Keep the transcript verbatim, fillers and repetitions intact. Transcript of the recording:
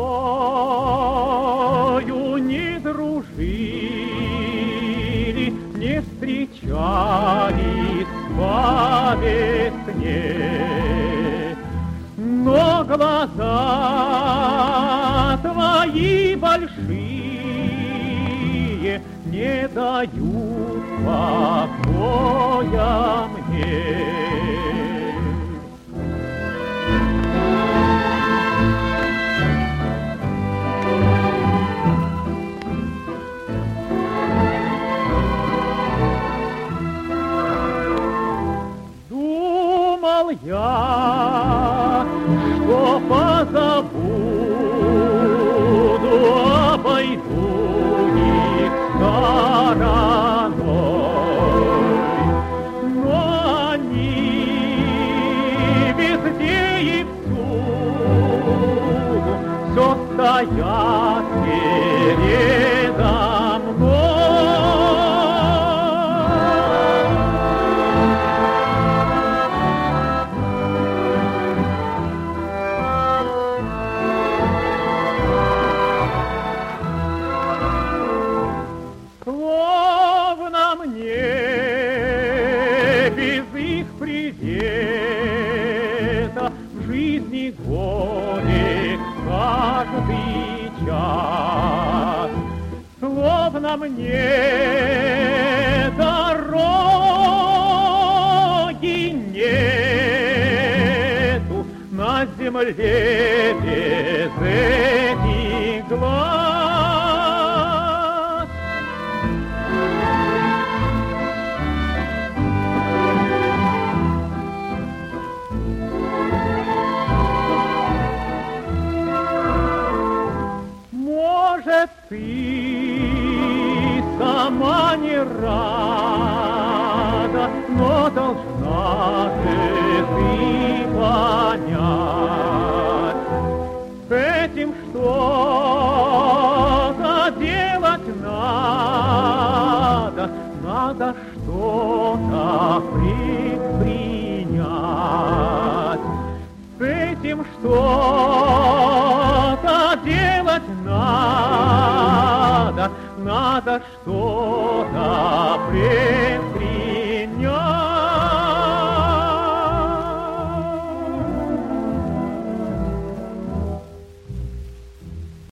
тобою не дружили, не встречались по весне, но глаза твои большие не дают покоя мне. Думал я, что позабуду, обойду их стороной, но они везде и всюду все стоят передо мной. Словно мне без их привета в жизни горек каждый час. Словно мне дороги нету на земле без этих глаз. Может, ты сама не рада, но должна же ты понять, с этим что-то делать надо, надо что-то предпринять. С этим что-то делать надо, надо что-то предпринять.